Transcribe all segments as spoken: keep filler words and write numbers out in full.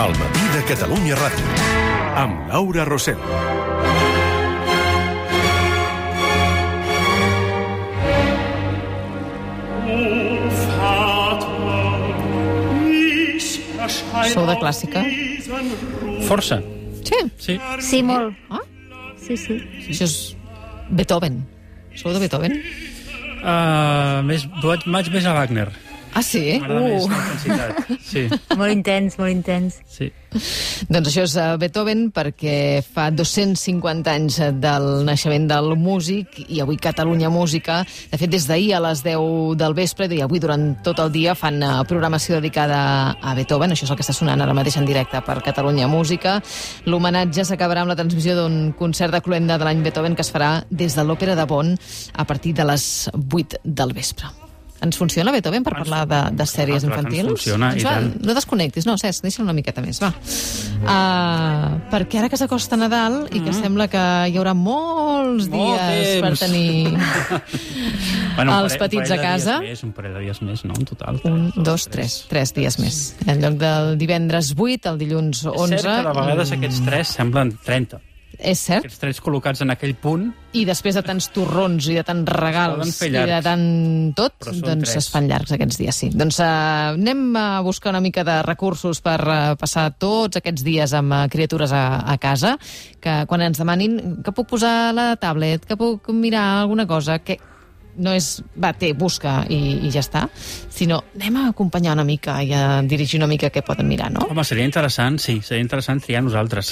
Al matí de Catalunya Ràdio, amb Laura Rosell. Sou de clàssica? Força. Sí? Sí. Sí, molt. Ah? Sí, sí. Això és Beethoven. Sou de Beethoven? Uh, més, vaig més a Wagner. Ah, sí? M'agrada més Uh. la intensitat. Sí, Molt intens, molt intens. sí. Doncs això és uh, Beethoven, perquè fa dos-cents cinquanta anys del naixement del músic, i avui Catalunya Música, de fet des d'ahir a les deu del vespre i avui durant tot el dia fan uh, programació dedicada a Beethoven. Això és el que està sonant ara mateix en directe per Catalunya Música. L'homenatge s'acabarà amb la transmissió d'un concert de cloenda de l'any Beethoven que es farà des de l'Òpera de Bonn a partir de les vuit del vespre. Ens funciona Beethoven per parlar de, de sèries Ens infantils? funciona, i va, tant. no desconnectis, no, Cesc, deixa'l una miqueta més, va. Uh, perquè ara que s'acosta Nadal mm-hmm. i que sembla que hi haurà molts Molt dies temps. per tenir Bueno, els un petits parell a casa. De dies més, un parell de dies més, no? En total. Un, dos, tres, tres dies més. En lloc del divendres vuit, el dilluns onze... És cert que de vegades aquests tres semblen trenta. És cert. Aquests tres col·locats en aquell punt. I després de tants torrons i de tants regals Poden fer i de llargs. tant tot, Però són doncs tres. es fan llargs aquests dies, sí. Doncs uh, anem a buscar una mica de recursos per uh, passar tots aquests dies amb uh, criatures a, a casa, que quan ens demanin que puc posar la tablet, que puc mirar alguna cosa, que no és, va, té, busca i, i ja està, sinó anem a acompanyar una mica i a dirigir una mica què poden mirar, no? Home, seria interessant, sí, seria interessant triar nosaltres.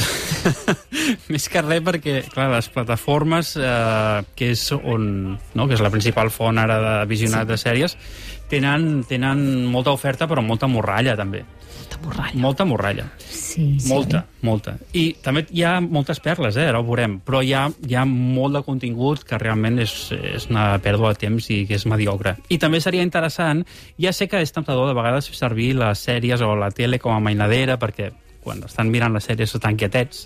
Més que res perquè, clar, les plataformes, eh, que és on, no, que és la principal font ara de visionat sí. de sèries, tenen, tenen molta oferta, però molta morralla, també. Molta morralla. Molta morralla. Sí, sí. Molta, molta. I també hi ha moltes perles, eh, ara ho veurem, però hi ha, hi ha molt de contingut que realment és, és una pèrdua de temps i que és mediocre. I també seria interessant, ja sé que és temptador de vegades fer servir les sèries o la tele com a mainadera, perquè quan estan mirant les sèries estan quietets,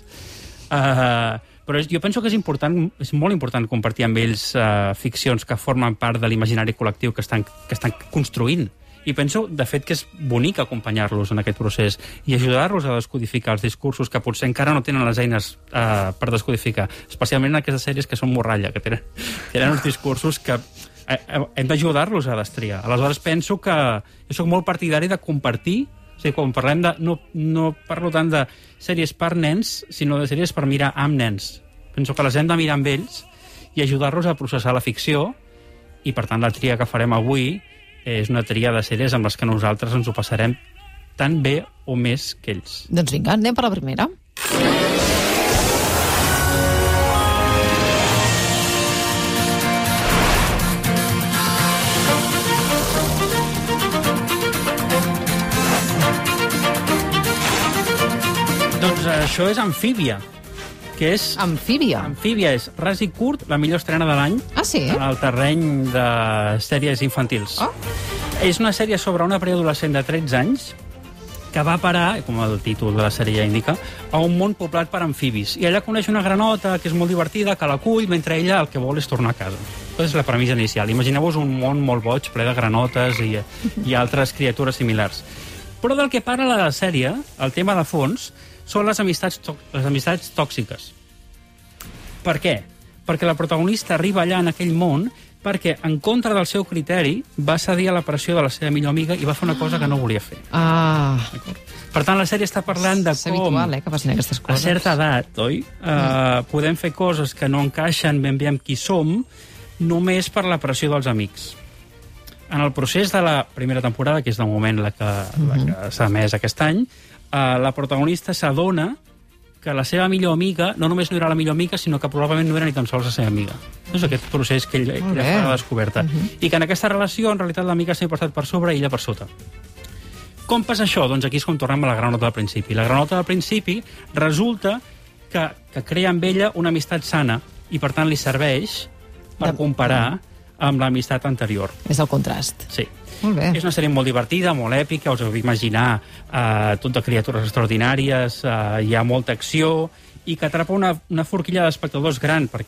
uh, però jo penso que és important, és molt important compartir amb ells uh, ficcions que formen part de l'imaginari col·lectiu que estan, que estan construint. I penso, de fet, que és bonic acompanyar-los en aquest procés i ajudar-los a descodificar els discursos que potser encara no tenen les eines eh, per descodificar, especialment en aquestes sèries que són morralla, que tenen, tenen uns discursos que eh, hem d'ajudar-los a destriar. Aleshores, penso que jo soc molt partidari de compartir, o sigui, quan parlem de... No, no parlo tant de sèries per nens, sinó de sèries per mirar amb nens. Penso que les hem de mirar amb ells i ajudar-los a processar la ficció i, per tant, la tria que farem avui és una tria de sèries amb les que nosaltres ens ho passarem tan bé o més que ells. Doncs vinga, anem per la primera. Doncs això és Amfíbia, que és... Amfíbia. Amfíbia és ras i curt, la millor estrena de l'any Ah, sí? en el terreny de sèries infantils. Oh. És una sèrie sobre una preadolescent de tretze anys que va parar, com el títol de la sèrie ja indica, a un món poblat per amfibis. I ella coneix una granota que és molt divertida, que l'acull, mentre ella el que vol és tornar a casa. Aquesta és la premissa inicial. Imagineu-vos un món molt boig, ple de granotes i, i altres criatures similars. Però del que parla la sèrie, el tema de fons, són les amistats, les amistats tòxiques. Per què? Perquè la protagonista arriba allà en aquell món perquè, en contra del seu criteri, va cedir a la pressió de la seva millor amiga i va fer una cosa que no volia fer. Ah, Per tant, la sèrie està parlant de és com, habitual, eh, que passin aquestes a coses. certa edat, oi? Mm. Uh, podem fer coses que no encaixen ben bé amb qui som només per la pressió dels amics. En el procés de la primera temporada, que és de moment la que, mm-hmm. la que s'ha emès aquest any, uh, la protagonista s'adona que la seva millor amiga no només no era la millor amiga, sinó que probablement no era ni tan sols la seva amiga. És aquest procés que ell, que ella fa la descoberta. Uh-huh. I que en aquesta relació, en realitat, l'amiga sempre ha estat per sobre i ella per sota. Com passa això? Doncs aquí és com tornem a la granota del principi. La granota del principi resulta que, que crea amb ella una amistat sana i, per tant, li serveix per De... comparar amb l'amistat anterior. És el contrast. Sí. Molt bé. És una sèrie molt divertida, molt èpica, us heu d'imaginar eh, tot de criatures extraordinàries, eh, hi ha molta acció, i que atrapa una, una forquilla d'espectadors gran, perquè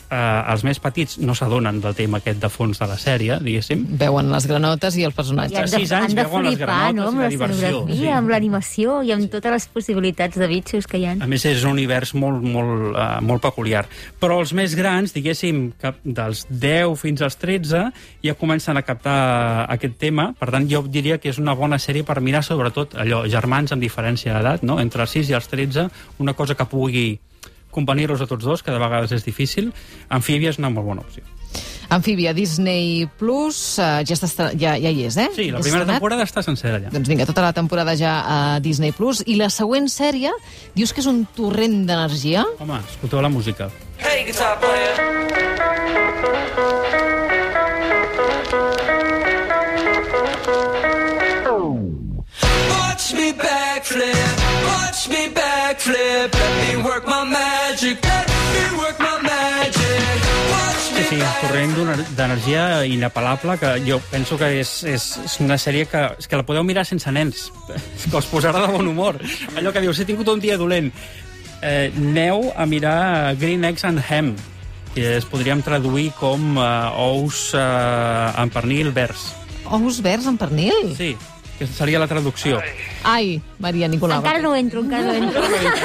eh, els més petits no s'adonen del tema aquest de fons de la sèrie, diguéssim. Veuen les granotes i els I personatges. han de, sis anys han de veuen les flipar, granotes no?, i amb la la diversió, escenografia, sí. amb l'animació i amb totes les possibilitats de bitxos que hi ha. A més, és un univers molt, molt, uh, molt peculiar. Però els més grans, diguéssim, que dels deu fins als tretze, ja comencen a captar aquest tema. Per tant, jo diria que és una bona sèrie per mirar, sobretot, allò, germans amb diferència d'edat, no? Entre els sis i els tretze, una cosa que pugui convenir-los a tots dos, que de vegades és difícil. Amfíbia és una molt bona opció. Amfíbia, Disney Plus, uh, ja, està, ja, ja hi és, eh? Sí, la Ja primera estrenat? temporada està sencera allà. Doncs vinga, tota la temporada ja a Disney Plus. I la següent sèrie, dius que és un torrent d'energia? Home, escolteu la música. Hey, guitar player. Watch me backflip, watch me backflip. Let me work my magic, let me work my magic. Watch me Sí, sí, un corrent d'una- d'energia inapel·lable, que jo penso que és, és, és una sèrie que, és que la podeu mirar sense nens, que us posarà de bon humor. Allò que dius, he tingut un dia dolent. Eh, aneu a mirar Green Eggs and Ham, que es podríem traduir com eh, ous eh, amb pernil verds. Ous verds amb pernil? Sí, que seria la traducció. Ai, Maria Nicolau. Encara no entro, encara no entro.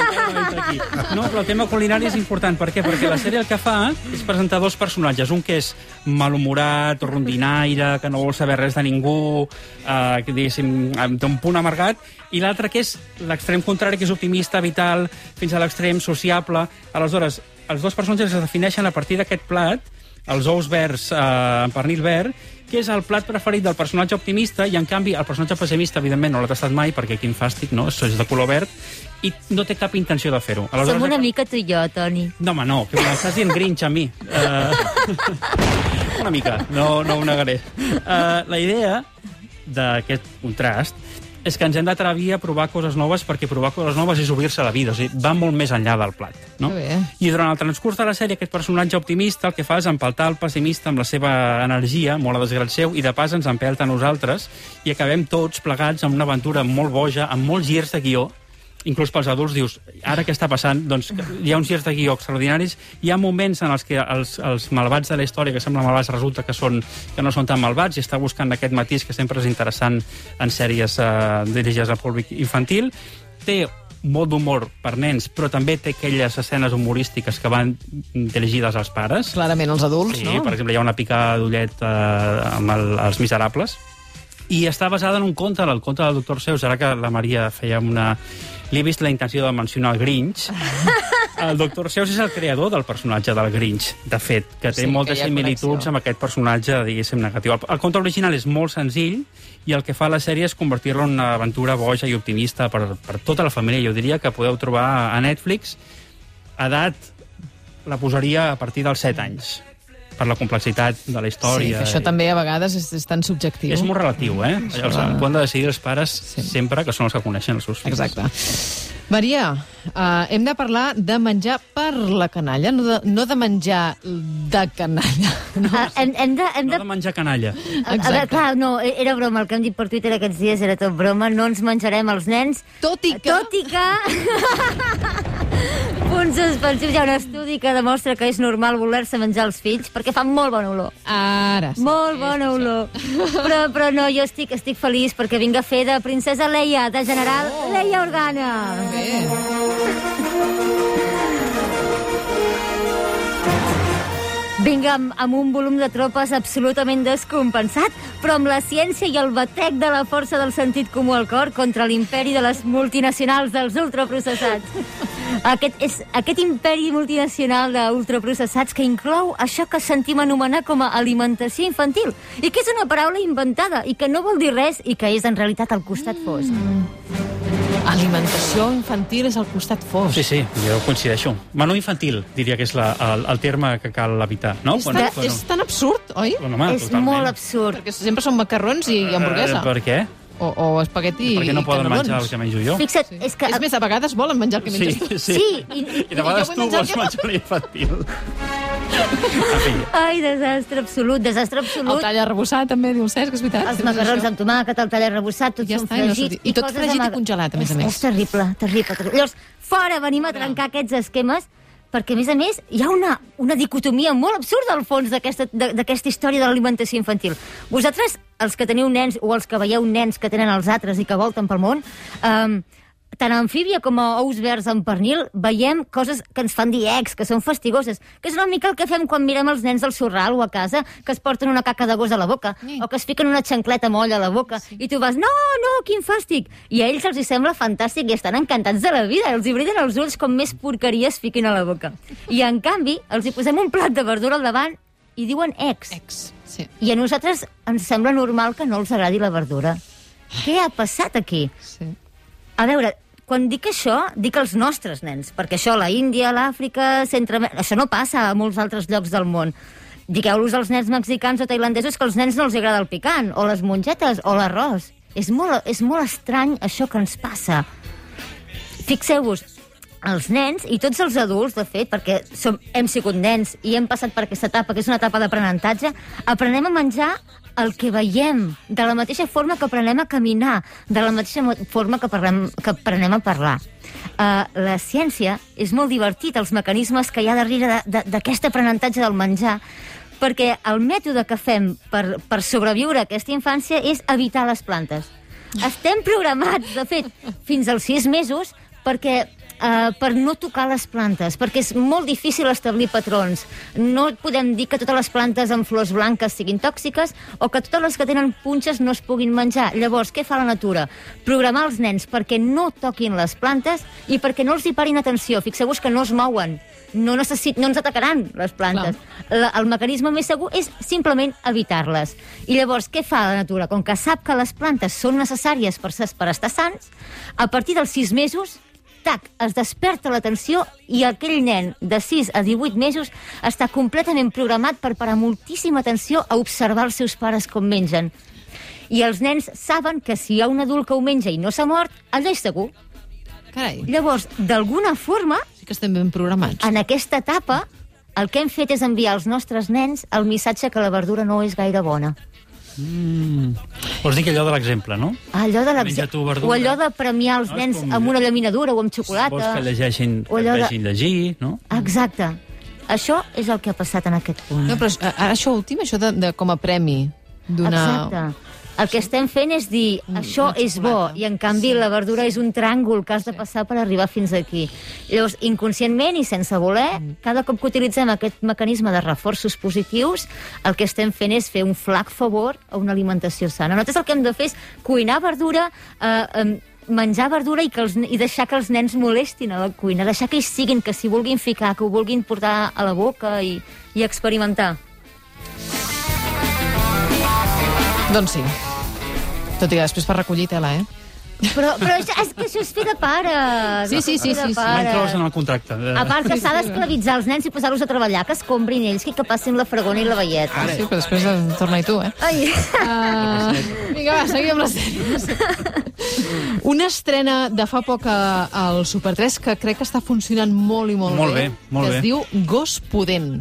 No, però el tema culinari és important. Per què? Perquè la sèrie el que fa és presentar dos personatges. Un que és malhumorat, rondinaire, que no vol saber res de ningú, eh, que diguéssim, té un punt amargat, i l'altre que és l'extrem contrari, que és optimista, vital, fins a l'extrem sociable. Aleshores, els dos personatges es defineixen a partir d'aquest plat, els ous verds eh, amb pernil verd, que és el plat preferit del personatge optimista, i en canvi el personatge pessimista, evidentment, no l'ha tastat mai, perquè quin fàstic, no? Això és de color verd, i no té cap intenció de fer-ho. Som una mica tu i jo, Toni. No, home, no, que m'estàs dient Grinch a mi. Uh, una mica, no, no ho negaré. Uh, la idea d'aquest contrast és que ens hem d'atrevir a provar coses noves, perquè provar coses noves és obrir-se a la vida, o sigui, va molt més enllà del plat, no? Que bé. I durant el transcurs de la sèrie, aquest personatge optimista el que fa és empaltar el pessimista amb la seva energia, molt a desgrat seu, i de pas ens empelta a nosaltres, i acabem tots plegats amb una aventura molt boja, amb molts girs de guió. Inclús pels adults dius, ara què està passant? Doncs hi ha uns girs de guió extraordinaris, hi ha moments en els que els, els malvats de la història, que semblen malvats, resulta que, són, que no són tan malvats, i està buscant aquest matís que sempre és interessant en sèries eh, dirigides al públic infantil. Té molt d'humor per nens, però també té aquelles escenes humorístiques que van dirigides als pares. Clarament els adults, Sí, no? per exemple, hi ha una picada d'ullet eh, amb el, els Miserables, i està basada en un conte, el conte del doctor Seuss, ara que la Maria feia una... Li he vist la intenció de mencionar el Grinch. El doctor Seuss és el creador del personatge del Grinch, de fet, que té Sí, moltes que hi ha similituds connexió. amb aquest personatge, diguéssim, negatiu. El, el conte original és molt senzill, i el que fa la sèrie és convertir-lo en una aventura boja i optimista per, per tota la família. Jo diria que podeu trobar a Netflix. Edat la posaria a partir dels set anys, per la complexitat de la Sí, història. que això també a vegades és, és tan subjectiu. És molt relatiu, eh? Llavors, va. ho han de decidir els pares Sí. sempre, que són els que coneixen els seus fills. Exacte. Maria, uh, hem de parlar de menjar per la canalla, no de, no de menjar de canalla. No? Ah, hem, hem de... Hem No de... de menjar canalla. A, a veure, clar, no, era broma, el que hem dit per Twitter aquests dies era tot broma, no ens menjarem els nens, Tot i que... tot i que... Punts suspensius, hi ha un estudi que demostra que és normal voler-se menjar els fills, perquè fan molt bona olor. Ara sí. Molt bona olor. Però, però no, jo estic, estic feliç perquè vinc a fer de princesa Leia, de general Oh. Leia Organa. Bé. Vinc amb, amb un volum de tropes absolutament descompensat, però amb la ciència i el batec de la força del sentit comú al cor contra l'imperi de les multinacionals dels ultraprocessats. Aquest, és, aquest imperi multinacional d'ultraprocessats que inclou això que sentim anomenar com a alimentació infantil, i que és una paraula inventada, i que no vol dir res, i que és en realitat el costat fosc. Alimentació infantil és al costat fosc. Sí, sí, jo coincideixo. Menú infantil, diria que és la, el, el terme que cal evitar, no? És, tan, és tan absurd, oi? Bueno, home, És totalment. molt absurd. Perquè sempre són macarrons i hamburguesa. Eh, per què? O, o espagueti Per què no i poden canelons. menjar el que menjo jo? Fixa't, Sí. és que... És més, a vegades volen menjar el que Sí, menges tu. sí. Sí, i, i, I de vegades jo vull tu menjar vols el que- menjar l'infantil. En fi, Ai, desastre absolut, desastre El absolut. tall arrebossat, també, diu Cesc, és veritat. Els macarrons amb tomàquet, el tall arrebossat, tot Ja són està, i no fregits. sortit. I tot coses fregit i amaga- congelat, a més a és, més. És terrible, terrible, terrible. Llavors, fora venim a trencar aquests esquemes, perquè, a més a més, hi ha una, una dicotomia molt absurda al fons d'aquesta d'aquesta història de l'alimentació infantil. Vosaltres, els que teniu nens, o els que veieu nens que tenen els altres i que volten pel món, eh, tant a amfíbia com a ous verds en pernil, veiem coses que ens fan dir ex, que són fastigoses, que és una mica el que fem quan mirem els nens del Sorral o a casa, que es porten una caca de gos a la boca, sí. o que es fiquen una xancleta molla a la boca, sí. i tu vas, no, no, quin fàstic! I a ells els hi sembla fantàstic i estan encantats de la vida, els hi brillen els ulls com més porqueries fiquin a la boca. I, en canvi, els hi posem un plat de verdura al davant i diuen ex. Ex, sí. I a nosaltres ens sembla normal que no els agradi la verdura. Què ha passat aquí? Sí. A veure, quan dic això, dic els nostres nens, perquè això, la Índia, l'Àfrica, Centreamèrica, això no passa a molts altres llocs del món. Digueu-los als nens mexicans o tailandesos que als nens no els agrada el picant, o les mongetes, o l'arròs. És molt, és molt estrany això que ens passa. Fixeu-vos, els nens, i tots els adults, de fet, perquè som, hem sigut nens i hem passat per aquesta etapa, que és una etapa d'aprenentatge, aprenem a menjar el que veiem, de la mateixa forma que aprenem a caminar, de la mateixa forma que, parlem, que aprenem a parlar. Uh, la ciència és molt divertit, els mecanismes que hi ha darrere d'aquest aprenentatge del menjar, perquè el mètode que fem per, per sobreviure a aquesta infància és evitar les plantes. Estem programats, de fet, fins als sis mesos, perquè Uh, per no tocar les plantes, perquè és molt difícil establir patrons. No podem dir que totes les plantes amb flors blanques siguin tòxiques o que totes les que tenen punxes no es puguin menjar. Llavors, què fa la natura? Programar els nens perquè no toquin les plantes i perquè no els hi parin atenció. Fixeu-vos que no es mouen. No, necessit, no ens atacaran les plantes. La, el mecanisme més segur és simplement evitar-les. I llavors, què fa la natura? Com que sap que les plantes són necessàries per, per estar sants, a partir dels sis mesos tac, es desperta l'atenció i aquell nen de sis a divuit mesos està completament programat per parar moltíssima atenció a observar els seus pares com mengen. I els nens saben que si hi ha un adult que ho menja i no s'ha mort, allò és segur. Carai. Llavors, d'alguna forma, sí que estem ben programats. En aquesta etapa, el que hem fet és enviar als nostres nens el missatge que la verdura no és gaire bona. Mm. Vols dir que allò de l'exemple, no? Allò de Menja tu verdura. O allò de premiar els No, nens com- amb una llaminadura o amb xocolata. Vols que llegeixin, O que allò de- vegin llegir, no? Exacte. Això és el que ha passat en aquest punt. No, però ara això últim, això de, de com a premi d'una... Exacte. El que estem fent és dir, això una és bo, xocolata. i en canvi Sí. la verdura és un tràngol que has de passar per arribar fins aquí. Llavors, inconscientment i sense voler, cada cop que utilitzem aquest mecanisme de reforços positius, el que estem fent és fer un flac favor a una alimentació sana. Nosaltres el que hem de fer és cuinar verdura, eh, eh, menjar verdura i, que els, i deixar que els nens molestin a la cuina, deixar que ells siguin, que s'hi vulguin ficar, que ho vulguin portar a la boca i, i experimentar. Doncs sí. Tot i que després per recollir tela, eh? Però, però això, és que això és fer de pare. Sí, sí, sí, Fer de sí, sí. pare. Va inclòs en el contracte. A part que s'ha d'esclavitzar els nens i posar-los a treballar, que es comprin ells, que passin la fregona i la velleta. Ah, sí, però després eh, torna-hi tu, eh? Ai. Uh, vinga, va, seguim amb les sèries. Una estrena de fa poc a- al Super tres que crec que està funcionant molt i molt, Molt bé, molt que bé. es diu Gos Pudent.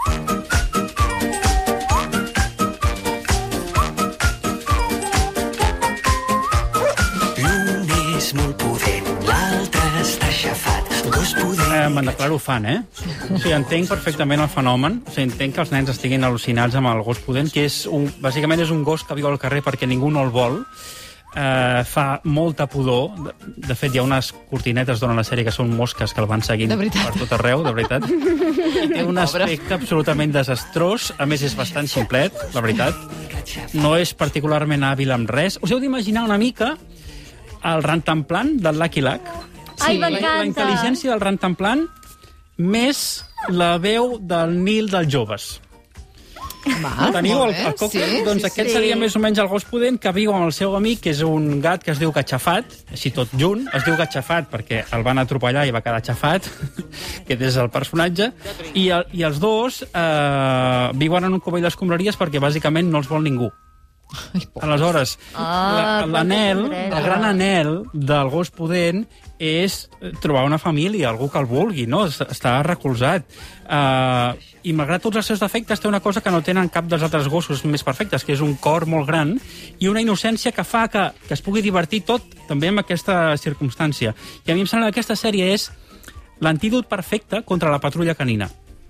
L'un és molt pudent, l'altre està aixafat. Gos pudent. Eh, me'n declaro fan, eh? O sigui, entenc perfectament el fenomen. O sigui, entenc que els nens estiguin al·lucinats amb el gos pudent, que és un, bàsicament és un gos que viu al carrer perquè ningú no el vol. Eh, fa molta pudor. De, de fet, hi ha unes cortinetes durant la sèrie que són mosques que el van seguint De veritat. per tot arreu, de veritat. I té un aspecte absolutament desastrós. A més, és bastant ximplet, la veritat. No és particularment hàbil amb res. Us heu d'imaginar una mica el rantanplan del Lucky Luck. Ai, La, m'encanta. la intel·ligència del rantanplan més la veu del Nil dels joves. Va, Teniu el, molt bé. el coc? Sí, doncs sí, aquest sí. seria més o menys el gos pudent que viu amb el seu amic, que és un gat que es diu Catxafat, així tot junt. Es diu Catxafat perquè el van atropellar i va quedar xafat, que és el personatge, i, el, i els dos eh, viuen en un cubell d'escombraries perquè bàsicament no els vol ningú. Ai, por. Aleshores, Ah, la- l'anel, quanta tendresa. el gran anel del gos pudent és trobar una família, algú que el vulgui, no? Es- Està recolzat. Uh, I malgrat tots els seus defectes té una cosa que no tenen cap dels altres gossos més perfectes, que és un cor molt gran i una innocència que fa que, que es pugui divertir tot també amb aquesta circumstància. I a mi em sembla que aquesta sèrie és l'antídot perfecte contra la patrulla canina.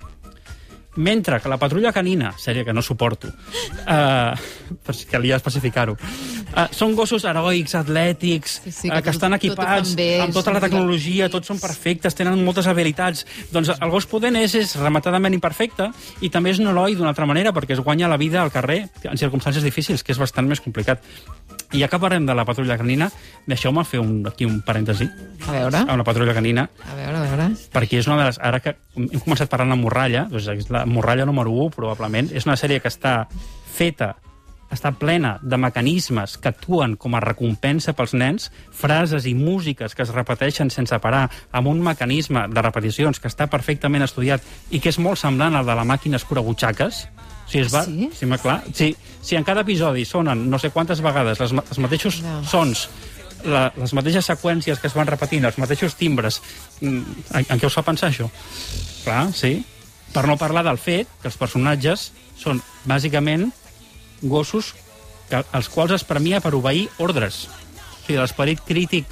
Mentre que la patrulla canina, sèrie que no suporto, uh, per si calia especificar-ho, uh, són gossos heroics, atlètics, sí, sí, que, uh, que tot, estan equipats tot bé, amb tota la tecnologia, tots són perfectes, tenen moltes habilitats. Doncs el gos pudent és, és rematadament imperfecte i també és un heroi d'una altra manera perquè es guanya la vida al carrer en circumstàncies difícils, que és bastant més complicat. I ja que parlem de la patrulla canina, deixeu-me fer un, aquí un parèntesi. A veure. A una patrulla canina. A veure, a veure. Perquè és una de les... Ara que hem començat parlant de Morralla, doncs és la Morralla número u, probablement. És una sèrie que està feta, està plena de mecanismes que actuen com a recompensa pels nens, frases i músiques que es repeteixen sense parar, amb un mecanisme de repeticions que està perfectament estudiat i que és molt semblant al de la màquina escurabutxaques. O sigui, es va... Sí? Sí, clar. Sí, si en cada episodi sonen no sé quantes vegades les, els mateixos no. sons, la, les mateixes seqüències que es van repetint, els mateixos timbres, en, en què us fa pensar això? Clar, sí. Per no parlar del fet que els personatges són, bàsicament, gossos que, els quals es premia per obeir ordres. O sigui, l'esperit crític,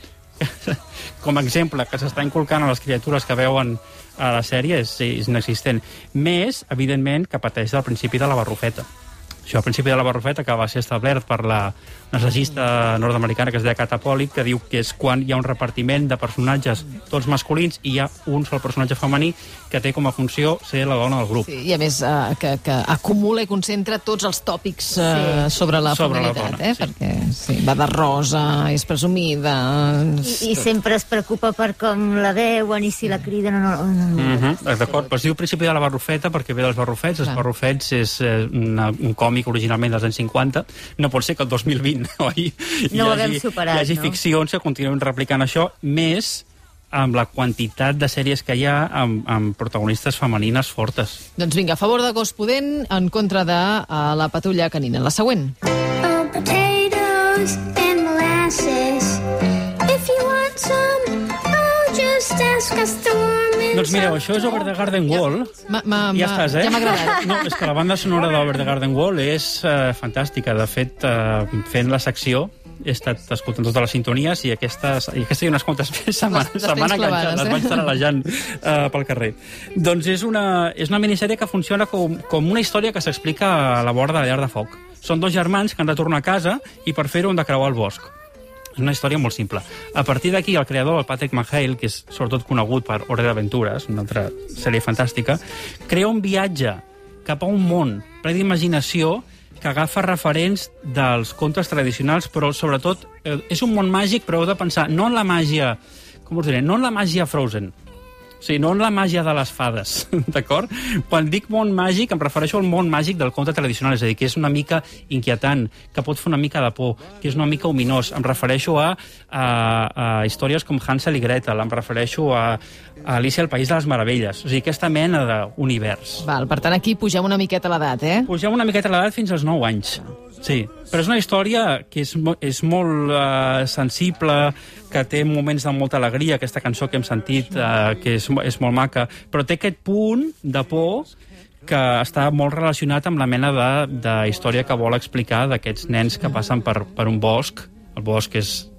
com a exemple, que s'està inculcant a les criatures que veuen a la sèrie és, és inexistent. Més, evidentment, que pateix del principi de la barrufeta. Això, el principi de la barrufeta, que va ser establert per la assagista nord-americana que es deia Catapòlic, que diu que és quan hi ha un repartiment de personatges tots masculins i hi ha un sol personatge femení que té com a funció ser la dona del grup. Sí, i a més eh, que, que acumula i concentra tots els tòpics eh, sí. sobre la sobre feminitat, la dona, eh? sí. Perquè sí, va de rosa, és presumida... I, i sempre es preocupa per com la veuen i si la criden o no. no, no. Mm -hmm. D'acord, però es diu principi de la barrufeta perquè ve dels barrufets. Els barrufets és eh, una, un còmic originalment dels anys cinquanta. No pot ser que el dos mil vint oi? No ho hi hagi, haguem superat, hi hagi no? ficcions que continuïn replicant això, més amb la quantitat de sèries que hi ha amb, amb protagonistes femenines fortes. Doncs vinga, a favor de Gos Pudent, en contra de uh, la patrulla canina. La següent. Oh, potatoes and molasses. If you want some, oh, just ask us to warm it. Doncs mireu, això és Over the Garden Wall. Ma, ma, Ja ma, estàs, eh? Ja m'ha agradat. No, és que la banda sonora d'Over the Garden Wall és uh, fantàstica. De fet, uh, fent la secció he estat escoltant totes les sintonies i aquesta, i aquesta i unes quantes més se m'han Les- les se m'han tens enganxat, clavades, les eh? vaig taralejant uh, pel carrer. Doncs és una, és una minissèrie que funciona com, com una història que s'explica a la vora de la llar de foc. Són dos germans que han de tornar a casa i per fer-ho han de creuar el bosc. És una història molt simple. A partir d'aquí, el creador, el Patrick McHale, que és sobretot conegut per Hora d'Aventures, una altra sèrie fantàstica, crea un viatge cap a un món ple d'imaginació que agafa referents dels contes tradicionals, però sobretot eh, és un món màgic, però heu de pensar no en la màgia, com us diré, no en la màgia Frozen, o sigui, no en la màgia de les fades, d'acord? Quan dic món màgic, em refereixo al món màgic del conte tradicional, és a dir, que és una mica inquietant, que pot fer una mica de por, que és una mica ominós. Em refereixo a, a, a històries com Hansel i Gretel, em refereixo a, a Alicia al País de les Meravelles, o sigui, aquesta mena d'univers. Val, per tant, aquí pugem una miqueta l'edat, eh? Pugem una miqueta l'edat fins als nou anys. Sí, però és una història que és, mo- és molt uh, sensible, que té moments de molta alegria, aquesta cançó que hem sentit, uh, que és, mo- és molt maca, però té aquest punt de por que està molt relacionat amb la mena de, de història que vol explicar d'aquests nens que passen per, per un bosc. El bosc és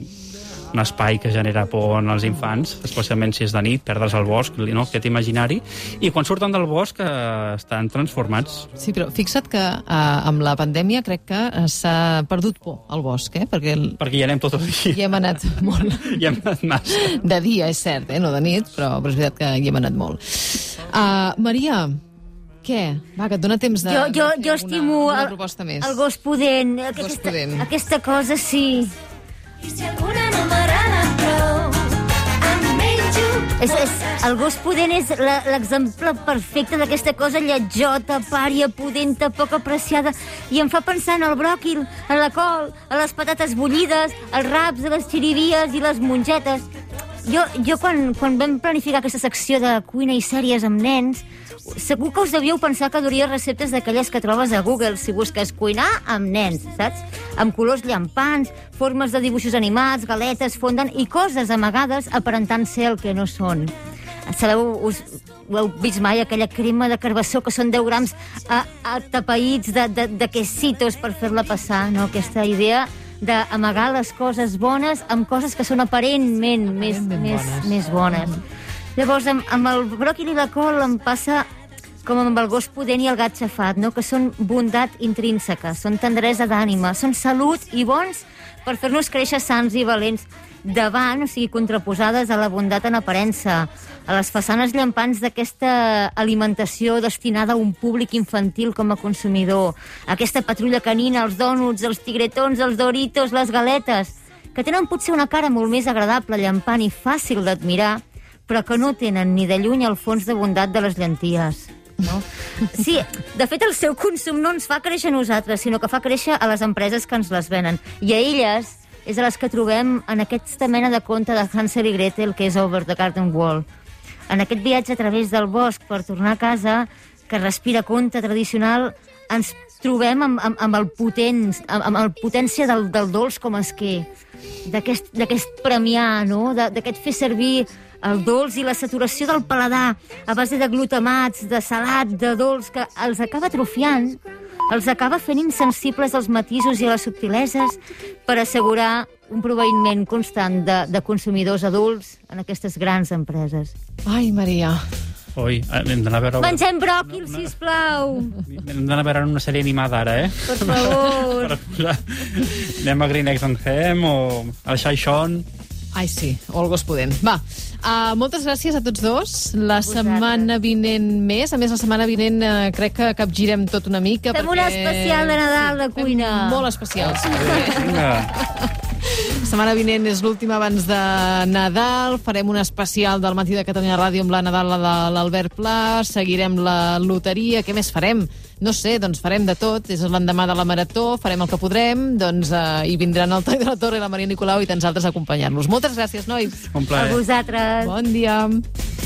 un espai que genera por en els infants, especialment si és de nit, perdre's al bosc, no? Aquest imaginari, i quan surten del bosc eh, estan transformats. Sí, però fixa't que uh, amb la pandèmia crec que uh, s'ha perdut por al bosc, eh? Perquè el... Perquè hi anem tot el dia. hi hem anat molt. Hi hem anat massa. De dia, és cert, eh? No de nit, però, però és veritat que hi hem anat molt. Uh, Maria, què? Va, que et dona temps de... Jo, jo, de fer jo alguna- estimo alguna el, proposta més. el gos pudent. Gos Aquesta, pudent. aquesta cosa, sí. I si alguna no m'agrada prou, I made you. És, és, el gos pudent és la- l'exemple perfecte d'aquesta cosa lletjota, pària, pudenta, poc apreciada, i em fa pensar en el bròquil, a la col, a les patates bullides, als raps, a les xirivies i les mongetes. Jo, jo quan, quan vam planificar aquesta secció de cuina i sèries amb nens, segur que us devíeu pensar que duria receptes d'aquelles que trobes a Google si busques cuinar amb nens, saps? Amb colors llampants, formes de dibuixos animats, galetes, fondant i coses amagades aparentant ser el que no són. Sabeu, us, ho heu vist mai, aquella crema de carbassó que són deu grams a, a tapaïts de, de, de quesitos per fer-la passar, no? Aquesta idea d'amagar les coses bones amb coses que són aparentment més, Aparentment més, bones. més bones. Llavors, amb, amb el bròquil i la col em passa com amb el gos pudent i el gat xafat, no? Que són bondat intrínseca, són tendresa d'ànima, són salut i bons per fer-nos créixer sants i valents davant, o sigui, contraposades a la bondat en aparença, a les façanes llampants d'aquesta alimentació destinada a un públic infantil com a consumidor, aquesta patrulla canina, els dònuts, els tigretons, els doritos, les galetes, que tenen potser una cara molt més agradable, llampant i fàcil d'admirar, però que no tenen ni de lluny el fons de bondat de les llenties. No? Sí, de fet, el seu consum no ens fa créixer a nosaltres, sinó que fa créixer a les empreses que ens les venen. I a elles és a les que trobem en aquesta mena de conte de Hansel i Gretel, que és Over the Garden Wall. En aquest viatge a través del bosc per tornar a casa, que respira conte tradicional, ens trobem amb, amb, amb el potent, amb, amb el potència del, del dolç com esquer, d'aquest premiar, no? D'aquest fer servir el dolç i la saturació del paladar a base de glutamats, de salat, de dolç, que els acaba atrofiant, els acaba fent insensibles als matisos i a les subtileses per assegurar un proveïment constant de, de consumidors adults en aquestes grans empreses. Ai, Maria. Oi, hem d'anar a veure... Mengem bròquil, sisplau! Hem d'anar a veure una sèrie animada ara, eh? Per favor! Per posar... Anem a Green Eggs and Ham o al Shai Sean... Ai, sí, o el gos pudent. Va, uh, moltes gràcies a tots dos. La Vosaltres. setmana vinent més. A més, la setmana vinent uh, crec que capgirem tot una mica. Fem perquè... una especial de Nadal de Fem cuina. Molt especial. Vinga. La setmana vinent és l'última abans de Nadal. Farem un especial del Matí de Catalunya Ràdio amb la Nadal de l'Albert Pla. Seguirem la loteria. Què més farem? No sé, doncs farem de tot. És l'endemà de la Marató, farem el que podrem. Doncs uh, hi vindran el Toni de la Torre i la Maria Nicolau i tants altres a acompanyar-nos. Moltes gràcies, nois. Un plaer. A vosaltres. Bon dia.